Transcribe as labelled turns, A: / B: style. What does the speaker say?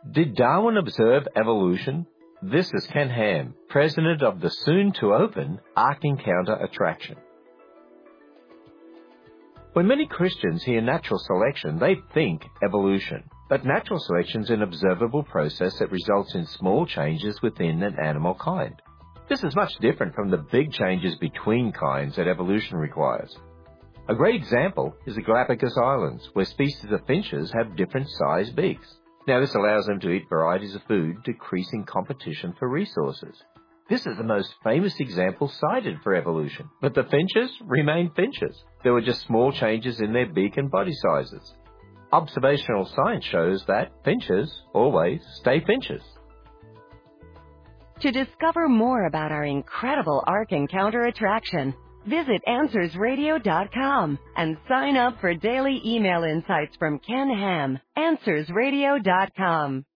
A: Did Darwin observe evolution? This is Ken Ham, president of the soon-to-open Ark Encounter attraction. When many Christians hear natural selection, they think evolution. But natural selection is an observable process that results in small changes within an animal kind. This is much different from the big changes between kinds that evolution requires. A great example is the Galapagos Islands, where species of finches have different sized beaks. Now, this allows them to eat varieties of food, decreasing competition for resources. This is the most famous example cited for evolution, but the finches remain finches. There were just small changes in their beak and body sizes. Observational science shows that finches always stay finches.
B: To discover more about our incredible Ark Encounter attraction, visit AnswersRadio.com and sign up for daily email insights from Ken Ham. AnswersRadio.com.